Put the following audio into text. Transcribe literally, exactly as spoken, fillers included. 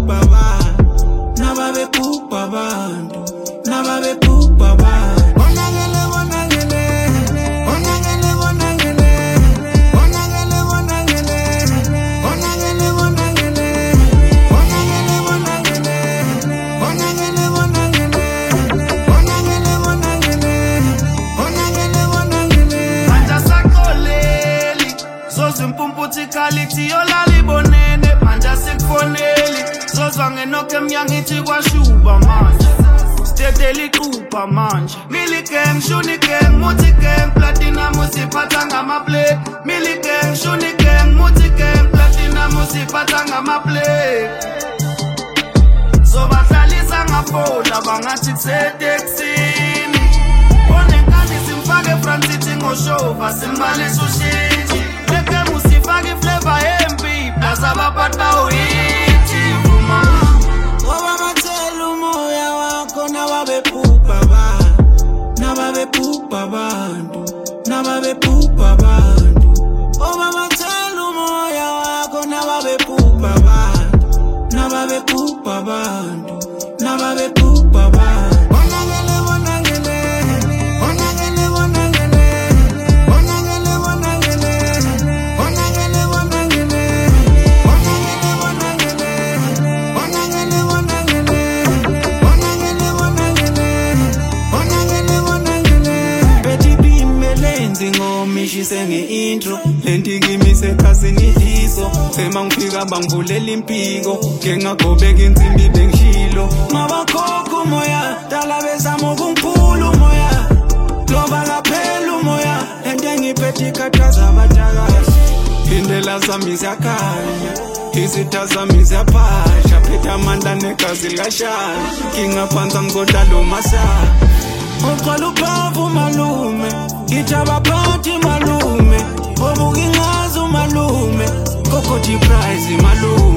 pupa bantu, nababe pupa bantu, nababe pupa bantu. Bonangele bonangele, bonangele bonangele, bonangele bonangele, bonangele bonangele, bonangele bonangele, bonangele bonangele, bonangele bonangele, bonangele bonangele. Manja sakoleli, zozu mpumputi kaliti yolali bonene. Manja sikfoneli, zozu angenoke myangithi kwashuba manje. Stedeli kupa manje. Mili gang, shuni gang, muti gang, platina musipata ngama play. Mili gang, shuni gang, muti gang, platina musipata ngama play. So batlalisa ngafola bangathi kuseteksini. Onenkani simfake front sitting ngoshova simbalisa ushiti. Leke musifake flavor M P plus abapat bawuyithi vuma. Oba matela umoya wakho nababe pupa bantu, nababe pupa bantu, nababe pupa bantu. Oba matela umoya wakho nababe pupa bantu, nababe pupa bantu, nababe pupa bantu. Bonangele bonangele, bonangele bonangele, bonangele bonangele, bonangele bonangele, bonangele bonangele, bonangele bonangele, bonangele bonangele, bonangele bonangele. Betty bimelenzi ngomishise nge-intro, lenti ngimise khasini iso. Sema ngifika bangivulela impiko, ngengagobeka insimbi bengishilo. Mabakhokha umoya, dala bezama ukungiphula umoya. Loba kaphela umoya, lento engiphethe ikhathaza abatakazi. Indlela zami ziyakhanya, izitha zami ziyaphasha. Phethe amandla negazi likashaya, ngingaphansi ngizodlala umasha. Uqala uphavu malume, ngithi abaphathi malume. Obuka ingazi umalume, kokothi prize malume.